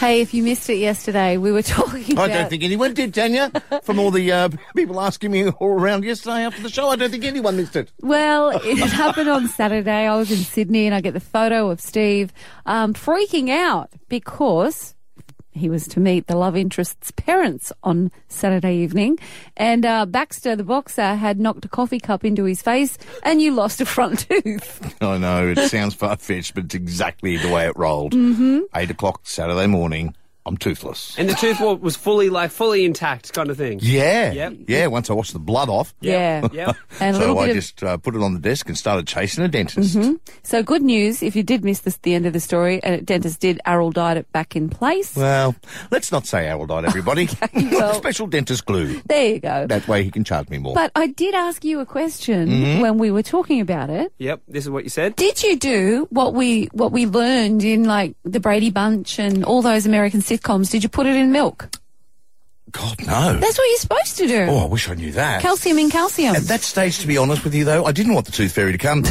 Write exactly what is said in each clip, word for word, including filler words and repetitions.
Hey, if you missed it yesterday, we were talking I about... don't think anyone did, Tanya. From all the uh, people asking me all around yesterday after the show, I don't think anyone missed it. Well, it happened on Saturday. I was in Sydney and I get the photo of Steve um, freaking out because he was to meet the love interest's parents on Saturday evening, and uh, Baxter, the boxer, had knocked a coffee cup into his face and you lost a front tooth. I know, it sounds far-fetched, but it's exactly the way it rolled. Mm-hmm. Eight o'clock Saturday morning, I'm toothless. And the tooth was fully, like, fully intact kind of thing? Yeah. Yep. Yeah, once I washed the blood off. Yeah. Yep. And a So little I bit of... just uh, put it on the desk and started chasing a dentist. Mm-hmm. So good news, if you did miss this, the end of the story, and dentist did, Errol dyed it back in place. Well, let's not say Errol died, everybody. well- Special dentist glue. There you go. That way he can charge me more. But I did ask you a question Mm-hmm. when we were talking about it. Yep, this is what you said. Did you do what we what we learned in, like, the Brady Bunch and all those American sitcoms? Did you put it in milk? God, no. That's what you're supposed to do. Oh, I wish I knew that. Calcium in calcium. At that stage, to be honest with you, though, I didn't want the tooth fairy to come.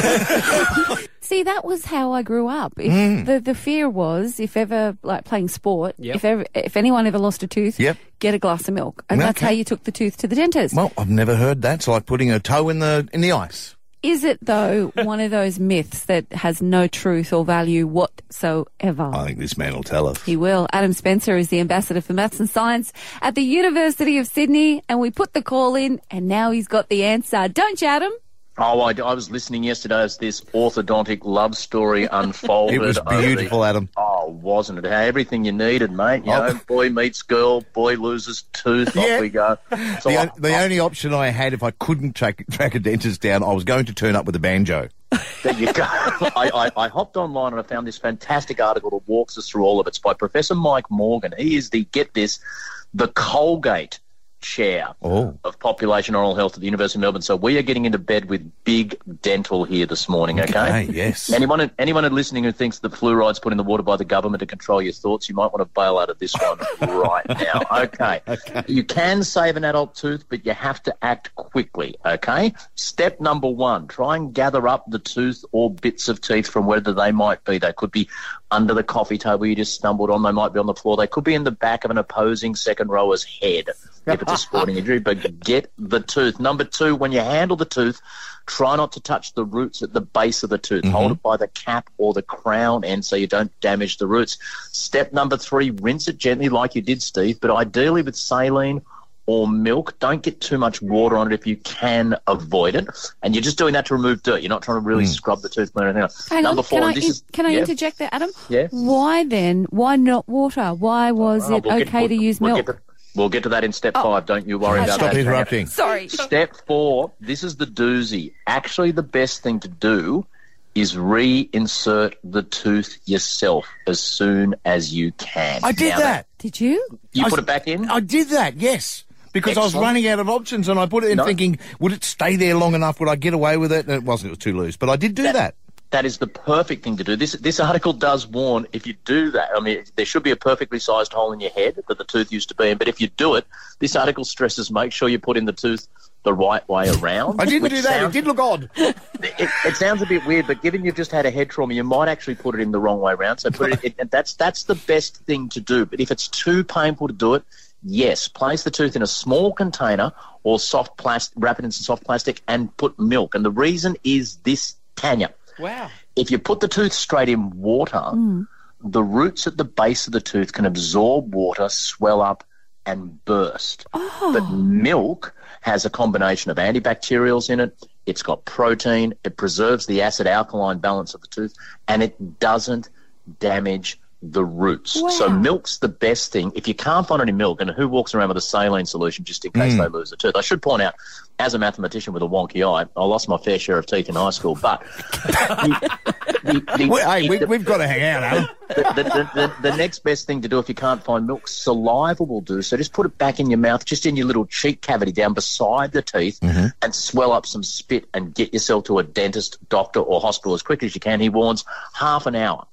See, that was how I grew up. If Mm. the the fear was, if ever, like, playing sport, Yep. if ever, if anyone ever lost a tooth, Yep. get a glass of milk, and that's Okay. how you took the tooth to the dentist. Well, I've never heard that. It's like putting a toe in the in the ice. Is it, though, one of those myths that has no truth or value whatsoever? I think this man will tell us. He will. Adam Spencer is the ambassador for maths and science at the University of Sydney, and we put the call in, and now he's got the answer. Don't you, Adam? Oh, I, I was listening yesterday as this orthodontic love story unfolded. It was over beautiful, the- Adam. Oh, wasn't it? Had everything you needed, mate. You Oh. know, boy meets girl, boy loses tooth, Yeah. off we go. So The, I- on- the only option I had if I couldn't track, track a dentist down, I was going to turn up with a banjo. There you go. I, I, I hopped online and I found this fantastic article that walks us through all of it. It's by Professor Mike Morgan. He is the, get this, the Colgate Chair Oh. of Population Oral Health at the University of Melbourne. So we are getting into bed with big dental here this morning, okay? Hey, yes. Anyone anyone listening who thinks that fluoride's put in the water by the government to control your thoughts, you might want to bail out of this one right now. Okay. okay. You can save an adult tooth, but you have to act quickly, okay? Step number one, try and gather up the tooth or bits of teeth from wherever they might be. They could be under the coffee table you just stumbled on. They might be on the floor. They could be in the back of an opposing second rower's head if it's a sporting injury, but get the tooth. Number two, when you handle the tooth, try not to touch the roots at the base of the tooth. Mm-hmm. Hold it by the cap or the crown end so you don't damage the roots. Step number three, rinse it gently like you did, Steve, but ideally with saline or milk. Don't get too much water on it if you can avoid it. And you're just doing that to remove dirt. You're not trying to really Mm. scrub the tooth or anything else. Hang Number on, four, can I, and this in- is... can I yeah. interject there, Adam? Yeah. Why then, why not water? Why was Oh, it we'll get- okay to we'll- use we'll milk? Get to, we'll get to that in step Oh. five. Don't you worry about Stop that. interrupting. Sorry. Step four, this is the doozy. Actually, the best thing to do is reinsert the tooth yourself as soon as you can. I did Now that. Did you? You I put s- it back in? I did that, yes. Because I was Excellent. running out of options and I put it in No. thinking, would it stay there long enough? Would I get away with it? And it wasn't. It was too loose. But I did do that. That is the perfect thing to do. This this article does warn if you do that. I mean, there should be a perfectly sized hole in your head that the tooth used to be in. But if you do it, this article stresses make sure you put in the tooth the right way around. I didn't which do that. sounds- It did look odd. It, it sounds a bit weird, but given you've just had a head trauma, you might actually put it in the wrong way around. So put it. it and that's that's the best thing to do. But if it's too painful to do it, yes, place the tooth in a small container or soft plastic, wrap it in some soft plastic, and put milk. And the reason is this, Tanya. Wow. If you put the tooth straight in water, the roots at the base of the tooth can absorb water, swell up, and burst. Oh. But milk has a combination of antibacterials in it. It's got protein. It preserves the acid-alkaline balance of the tooth, and it doesn't damage the roots. Wow. So milk's the best thing. If you can't find any milk, and who walks around with a saline solution just in case they lose a tooth? I should point out, as a mathematician with a wonky eye, I lost my fair share of teeth in high school, but... the, the, the, Well, hey, we, the- we've got to hang out, Alan. the, the, the, the, the next best thing to do if you can't find milk, saliva will do. So just put it back in your mouth, just in your little cheek cavity down beside the teeth, and swell up some spit and get yourself to a dentist, doctor or hospital as quickly as you can. He warns half an hour.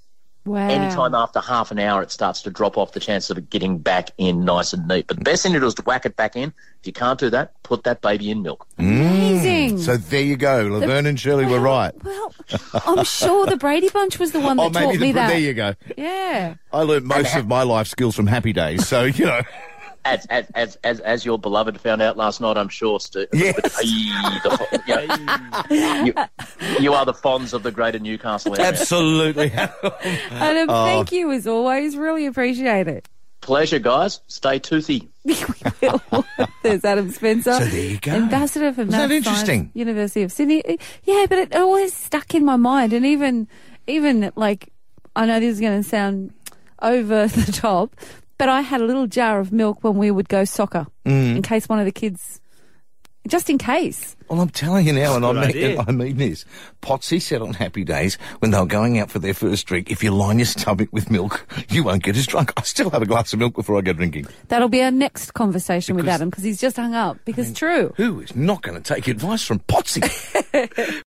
Wow. Anytime after half an hour, it starts to drop off, the chances of it getting back in nice and neat. But the best thing to do is to whack it back in. If you can't do that, put that baby in milk. Amazing. So there you go. Laverne and Shirley were right. Well, I'm sure the Brady Bunch was the one that Oh, maybe taught the, me that. there you go. Yeah. I learned most of my life skills from Happy Days, so, you know. As, as as as as your beloved found out last night, I'm sure, Stu. Yes. The, you, you, you are the Fonz of the Greater Newcastle area. Absolutely. Adam, Oh. thank you as always. Really appreciate it. Pleasure, guys. Stay toothy. There's Adam Spencer. So there you go. Ambassador for Isn't that Maths interesting? Science, University of Sydney. Yeah, but it always stuck in my mind. And even, even like, I know this is going to sound over the top, but I had a little jar of milk when we would go soccer Mm. in case one of the kids, just in case. Well, I'm telling you now, and I Good mean, idea. and I mean this. Potsy said on Happy Days, when they were going out for their first drink, if you line your stomach with milk, you won't get as drunk. I still have a glass of milk before I go drinking. That'll be our next conversation with Because- Adam because he's just hung up. Because true. Who is not going to take advice from Potsy?